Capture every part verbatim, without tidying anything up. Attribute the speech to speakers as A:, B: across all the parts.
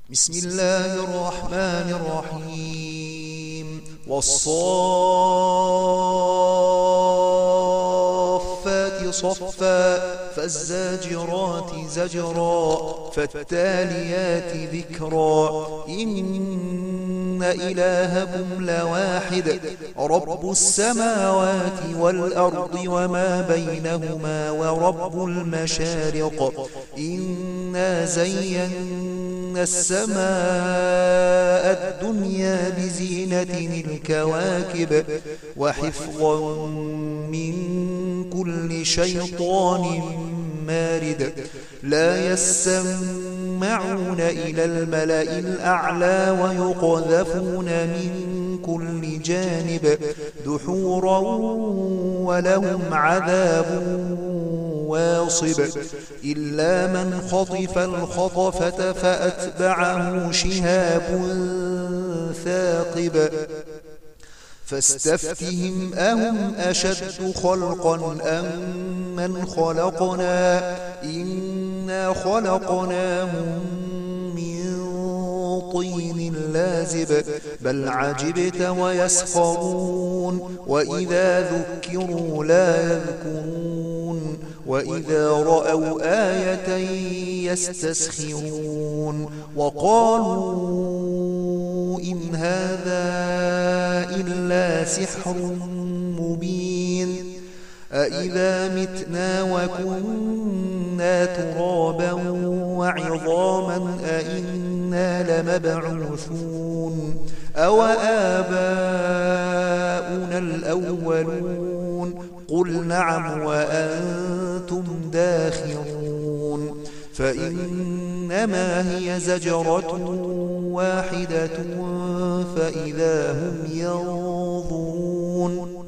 A: بسم الله الرحمن الرحيم والصافات صفا فالزاجرات زجرا فالتاليات ذكرا إن إلهكم لواحد رب السماوات والأرض وما بينهما ورب المشارق إنا زينا السماء الدنيا بزينة الكواكب وحفظا من كل شيطان مارد لا يسمعون إلى الملأ الأعلى ويقذفون من كل جانب دحورا ولهم عذاب واصب إلا من خطف الخطفة فأتبعه شهاب ثاقب فاستفتهم أهم أشد خلقا أم من خلقنا إنا خلقناهم من طين لازب بل عجبت ويسخرون وإذا ذكروا لا يذكرون وإذا رأوا آية يستسخرون وقالوا إن هذا إلا سحر مبين أإذا متنا وكنا ترابا وعظاما أإنا لمبعوثون أو آباؤنا الأولون قل نعم وأنتم داخرون فإنما هي زجرة واحدة فإذا هم ينظرون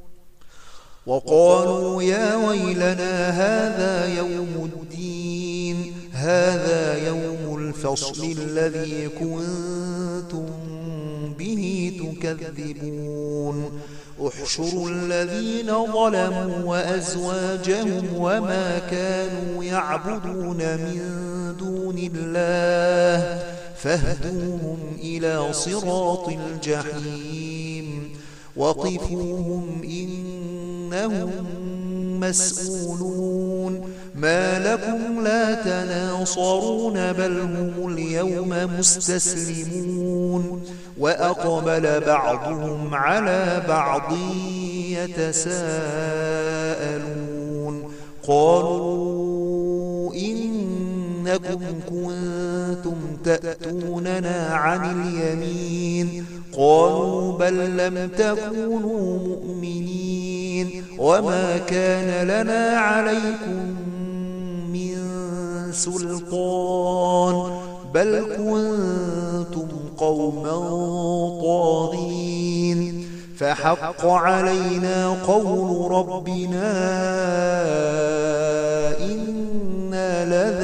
A: وقالوا يا ويلنا هذا يوم الدين هذا يوم الفصل الذي كنتم به تكذبون احشروا الذين ظلموا وأزواجهم وما كانوا يعبدون من دون الله فاهدوهم إلى صراط الجحيم وقفوهم إنهم مسؤولون ما لكم لا تناصرون بل هم اليوم مستسلمون وأقبل بعضهم على بعض يتساءلون قالوا إنكم كنتم تأتوننا عن اليمين قالوا بل لم تكونوا مؤمنين وما كان لنا عليكم من سلطان بل كنتم قوما طاغين فحق علينا قول ربنا إنا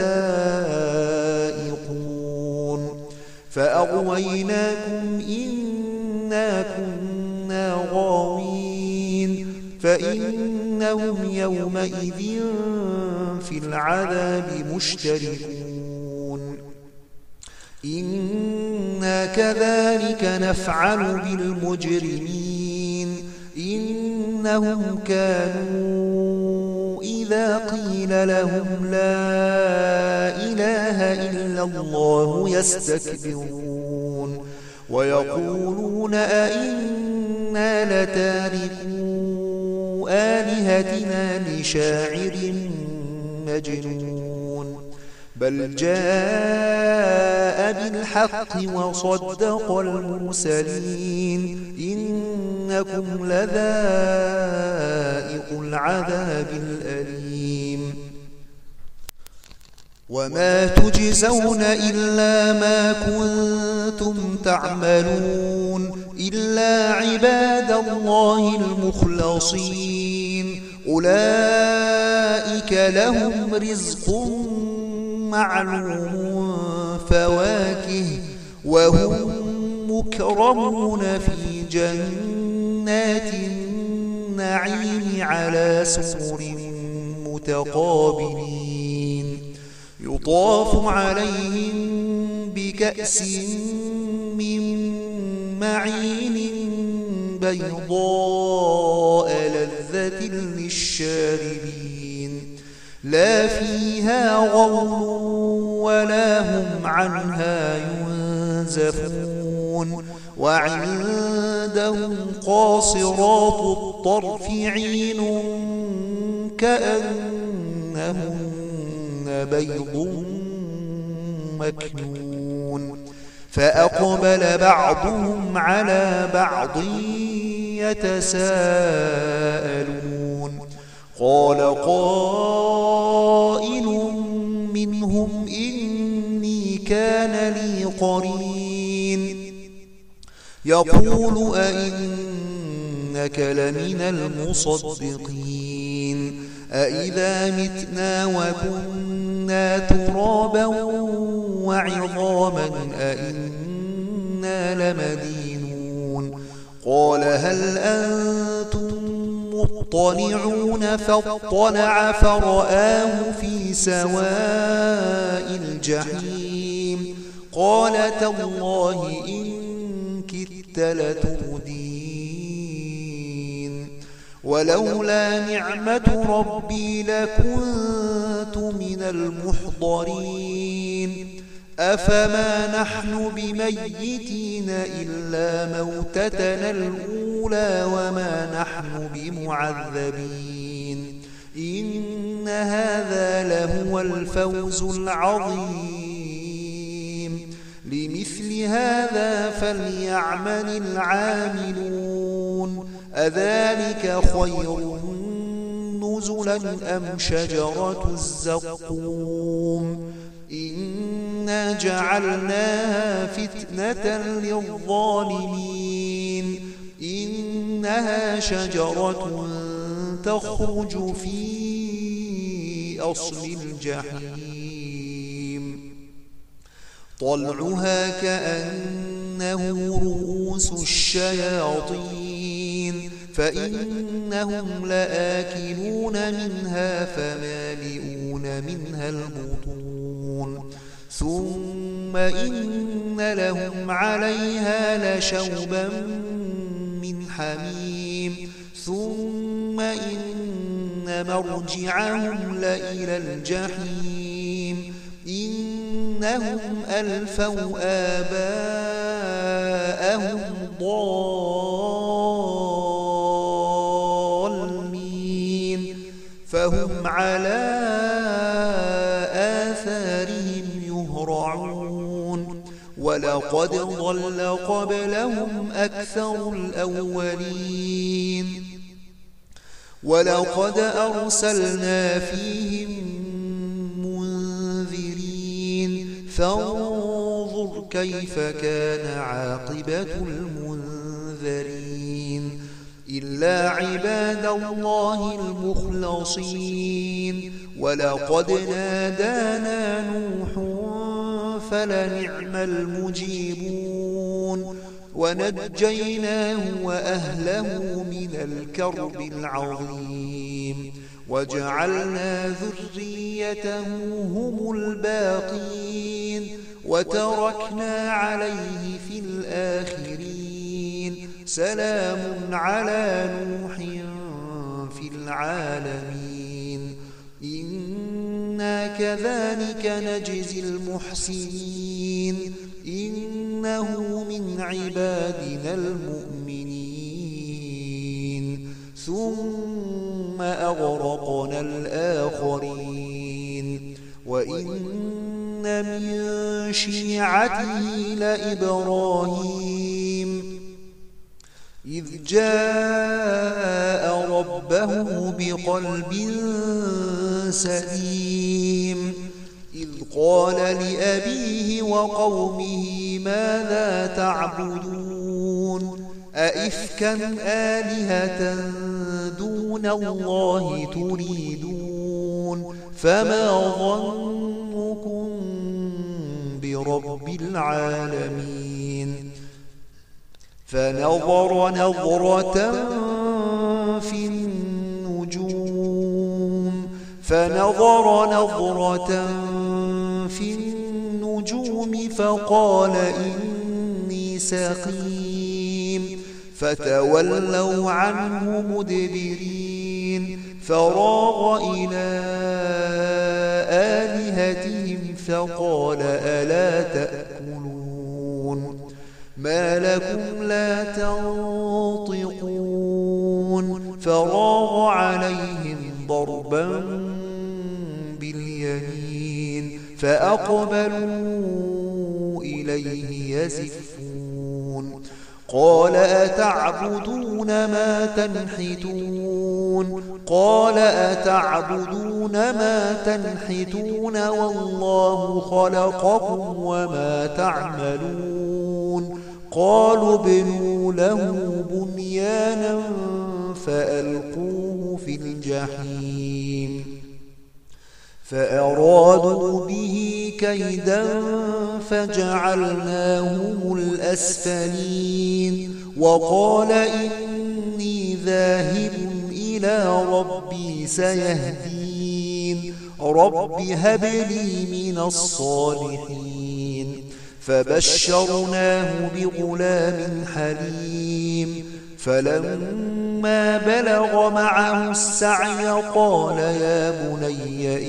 A: لذائقون فأغويناكم إنا كنا غاوين فإنهم يومئذ في العذاب مشتركون إنا كذلك نفعل بالمجرمين إنهم كانوا إذا قيل لهم لا إله إلا الله يستكبرون ويقولون أئنا لتاركو آلهتنا لشاعر مجنون بل جاء بالحق وصدق المرسلين إنكم لذائق العذاب الأليم وما تجزون إلا ما كنتم تعملون إلا عباد الله المخلصين أولئك لهم رزق معلوم فواكه وهم مكرمون في جنات النعيم على سرر متقابلين يطاف عليهم بكأس من معين بيضاء لذة للشاربين لا فيها غول ولا هم عنها ينزفون وعندهم قاصرات الطرف عين كأنهن بيض مكنون فأقبل بعضهم على بعض يتساءلون قال قائل منهم إني كان لي قرين يقول أئنك لمن المصدقين أئذا متنا وكنا ترابا وعظاما أئنا لمدينون قال هل أنتم مطلعون فاطلع فرآه في سواء الجحيم قال تالله إن كدت لتردين ولولا نعمة ربي لكنت من المحضرين أفما نحن بميتين إلا موتتنا الأولى وما نحن بمعذبين إن هذا لهو الفوز العظيم لمثل هذا فليعمل العاملون أذلك خير نزلا أم شجرة الزقوم إنا جعلناها فتنة للظالمين إنها شجرة تخرج في أصل الجحيم طلعها كأنه رؤوس الشياطين فإنهم لآكلون منها فمالئون منها البطون ثم إن لهم عليها لشوبا من حميم ثم إن مرجعهم لإلى الجحيم إنهم ألفوا آباءهم ضالين فهم على آثارهم يهرعون ولقد ضل قبلهم أكثر الأولين ولقد أرسلنا فيهم منذرين فانظر كيف كان عاقبة المنذرين إلا عباد الله المخلصين ولقد نادانا نوح فلنعم المجيبون ونجيناه وأهله من الكرب العظيم وجعلنا ذريته هم الباقين وتركنا عليه في الآخرين سلام على نوح في العالمين إنا كذلك نجزي المحسنين إنه من عبادنا المؤمنين ثم أغرقنا الآخرين وإن من شيعته لإبراهيم إذ جاء ربه بقلب سليم إذ قال لأبيه وقومه ماذا تعبدون أئفكا آلهة دون الله تريدون فما ظنكم برب العالمين فنظر نظرة في النجوم فنظر نظرة في النجوم اليوم فقال إني سقيم فتولوا عنه مدبرين فراغ إلى آلهتهم فقال ألا تأكلون ما لكم لا تنطقون فراغ عليهم ضربا باليمين فأقبلوا إليه يزفون قال أتعبدون ما تنحتون قال أتعبدون ما تنحتون والله خلقكم وما تعملون قالوا ابنوا له بنيانا فألقوه في الجحيم فأرادوا به كيدا فجعلناهم الأسفلين وقال إني ذاهب إلى ربي سيهدين رب هب لي من الصالحين فبشرناه بغلام حليم فلما بلغ معه السعي قال يا بني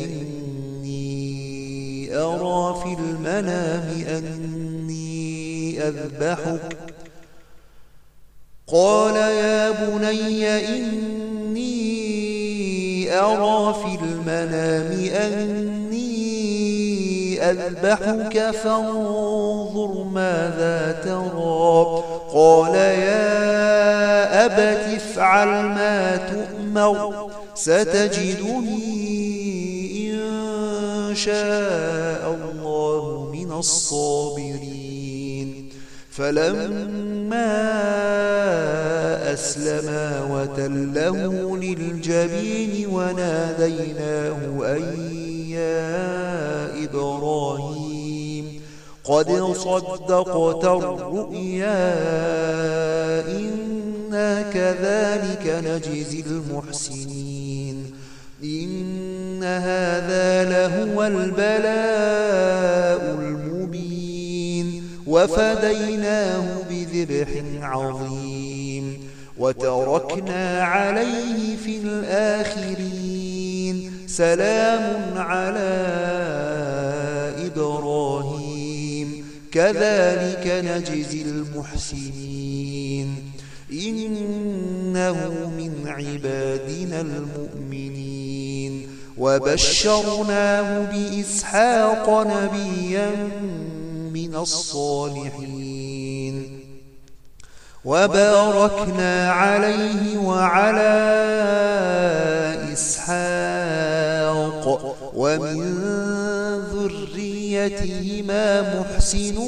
A: إني أرى في المنام أني أذبحك قال يا بني إني أرى في المنام أني أذبحك فانظر ماذا ترى قال يا أبت افعل ما تؤمر ستجدني إن شاء الله من الصابرين فلما أسلما وتله للجبين وناديناه أن يا إبراهيم قد صدقت الرؤيا إنا كذلك نجزي المحسنين إن هذا لهو البلاء المبين وفديناه بذبح عظيم وتركنا عليه في الآخرين سلام على إبراهيم كذلك نجزي المحسنين إنه من عبادنا المؤمنين وبشرناه بإسحاق نبيا من الصالحين وباركنا عليه وعلى إسحاق ومن ذريتهما محسن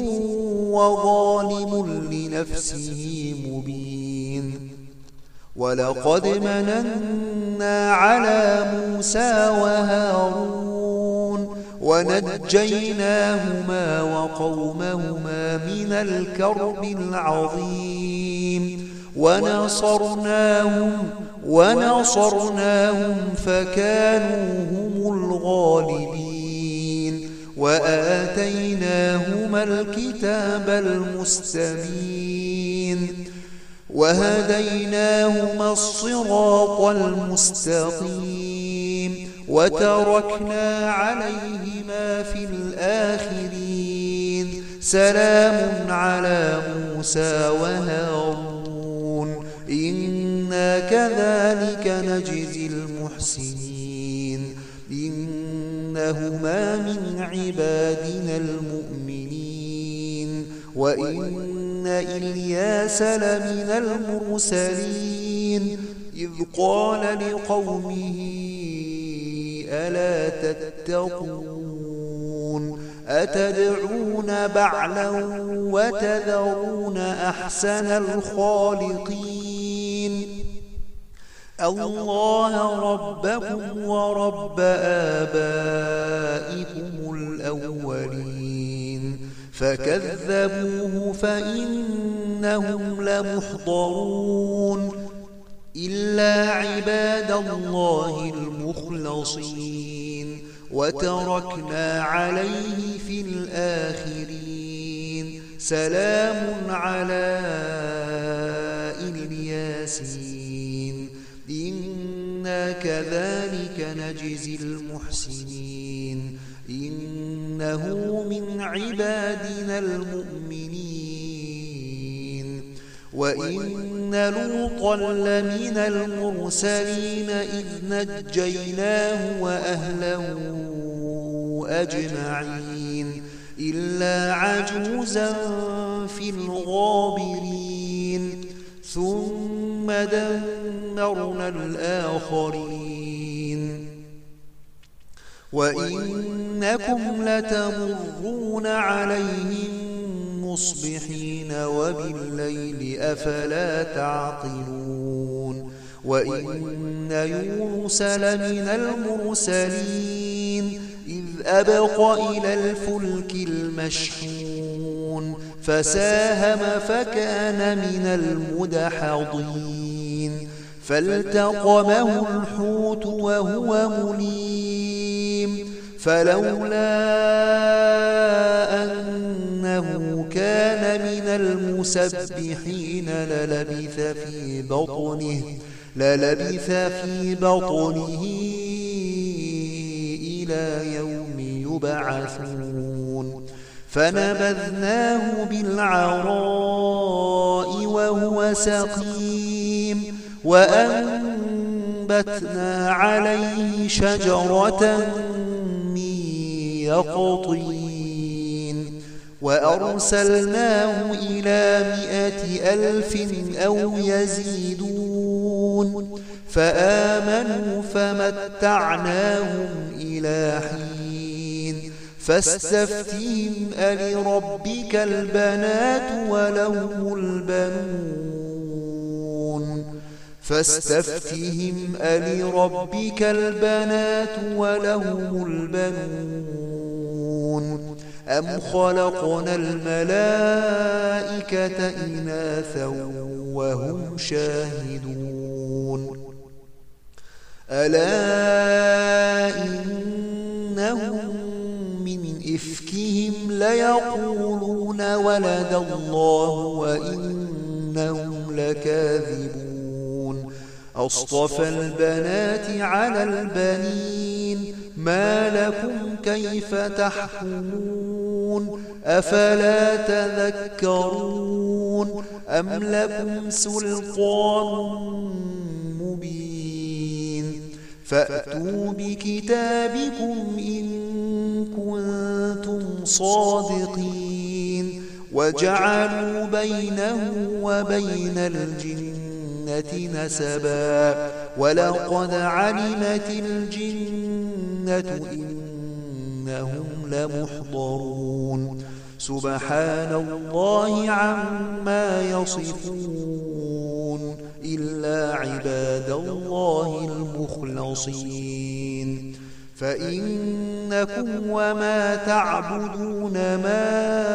A: وظالم لنفسه مبين ولقد مننا على موسى وهارون ونجيناهما وقومهما من الكرب العظيم ونصرناهم ونصرناهم فكانوا هم الغالبين وآتيناهما الكتاب المستبين وهديناهما الصراط المستقيم وتركنا عليهما في الآخرين سلام على موسى وهارون إنا كذلك نجزي المحسنين إنهما من عبادنا المؤمنين وإن إلياس لمن المرسلين إذ قال لقومه ألا تتقون أتدعون بعلا وتذرون أحسن الخالقين الله ربكم ورب آبائكم الأولين فكذبوه فإنهم لمحضرون إلا عباد الله المخلصين وتركنا عليه في الآخرين سلام على الياسين إنا كذلك نجزي المحسنين إنه من عبادنا المؤمنين وإن لوطا لمن المرسلين إذ نجيناه وأهله أجمعين إلا عجوزا في الغابرين ثم دمرنا الآخرين وإنكم لتمرون عليهم مصبحين وبالليل أفلا تعقلون وإن يونس لمن المرسلين إذ أبق إلى الفلك المشحون فساهم فكان من المدحضين فالتقمه الحوت وهو مليم فلولا أنه كان من المسبحين للبث في بطنه للبث في بطنه إلى يوم يبعثون فنبذناه بالعراء وهو سقيم وأنبتنا عليه شجرة من يقطين وأرسلناه إلى مائة ألف أو يزيدون فآمنوا فمتعناهم إلى حين فاستفتهم ألربك البنات ولهم البنون فاستفتهم ألربك البنات ولهم البنون أم خلقنا الملائكة إناثا وهم شاهدون ألا إنهم من إفكهم ليقولون ولد الله وإنهم لكاذبون أصطفى البنات على البنين ما لكم كيف تحكمون أفلا تذكرون أم لكم سلطان مبين فأتوا بكتابكم إن كنتم صادقين وجعلوا بينه وبين الجنة نسبا ولقد علمت الجنة إنهم لمحضرون سبحان الله عما يصفون إلا عباد الله المخلصين فإنكم وما تعبدون ما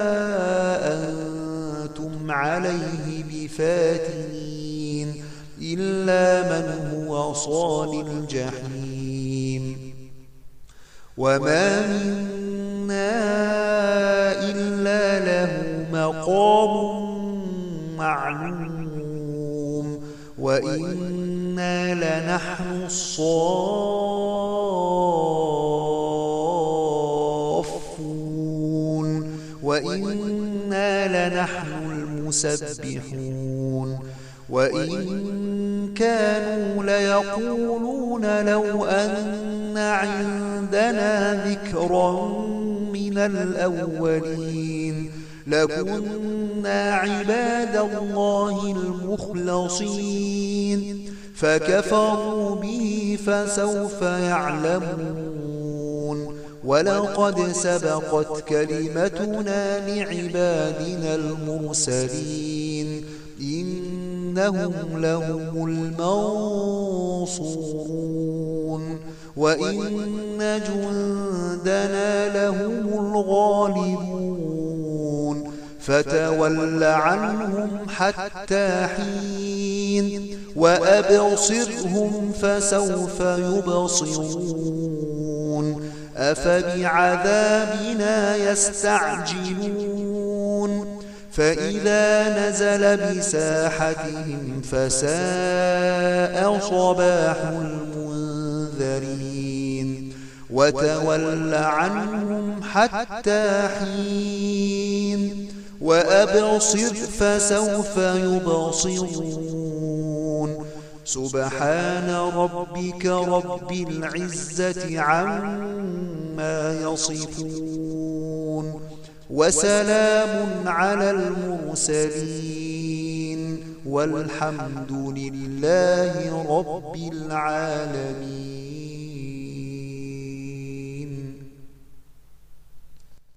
A: أنتم عليه بفاتنين إلا من هو صال الجحيم وما منا إلا له مقام معلوم وإنا لنحن الصافون وإنا لنحن المسبحون وإن كانوا ليقولون لو أن عندنا ذكرا من الأولين لكنا عباد الله المخلصين فكفروا به فسوف يعلمون ولقد سبقت كلمتنا لعبادنا المرسلين إنهم لهم المنصورون وإن جندنا لهم الغالبون فتول عنهم حتى حين وأبصرهم فسوف يبصرون أفبعذابنا يستعجلون فإذا نزل بساحتهم فساء صباح المنذرين وتول عنهم حتى حين وأبصر فسوف يبصرون سبحان ربك رب العزة عما يصفون وسلام على المرسلين والحمد لله رب العالمين.